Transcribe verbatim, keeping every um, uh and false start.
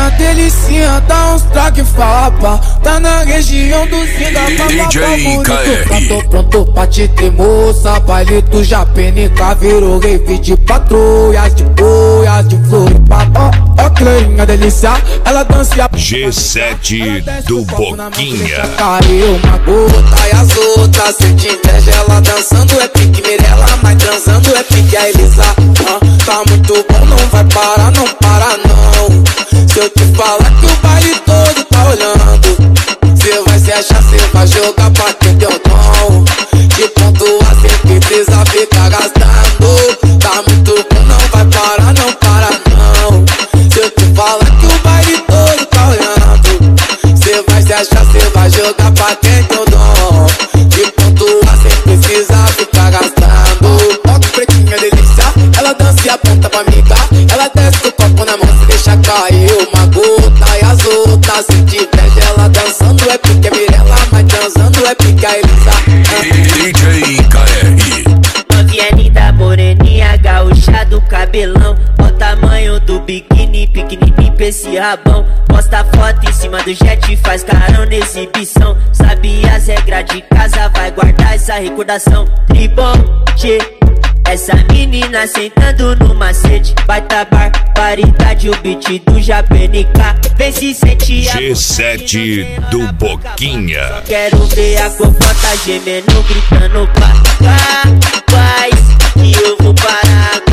Novinha delicinha, dá uns traque fala pá. Tá na região do Zinga, D J K R. Tô pronto pra te ter moça. Baile do Japenica virou rave de patrulhas, de boias, de Floripa. Ó, ó, clarinha delícia, ela dança G sete do Boquinha. Caiu uma gota e as outras sente inveja. Ela dançando é pique Mirella, mas transando é pique a Elisa. ah, Tá muito bom, não vai parar, não para não. Se eu te falar que o baile todo tá olhando, cê vai se achar, cê vai jogar pra quem deu dom. De ponto a cê que precisa ficar gastando. Tá muito bom, não vai parar, não para não. Se eu te falar que o baile todo tá olhando, cê vai se achar, cê vai jogar pra quem deu dom. De ponto a cê precisa ficar gastando. Ó que pretinha delícia, ela dança e aponta pra amiga. Ela desce com o copo na mão, se deixa cair uma gota e as outras sente inveja. Ela dançando é pique a Mirella, mas dançando é pique a Elisa. D J K R. Novinha linda, moreninha, gaúcha do cabelão. Ó o tamanho do biquíni, pequenininho pra esse rabão. Posta foto em cima do jet, faz carão na exibição. Sabe as regras de casa, vai guardar essa recordação. Tribom, tchê, essa menina sentando no macete. Baita barbaridade, o beat do Japenica. Vem se sentir G sete do Boquinha. Quero ver a cocota gemendo, gritando pá, pá, paz, que eu vou parar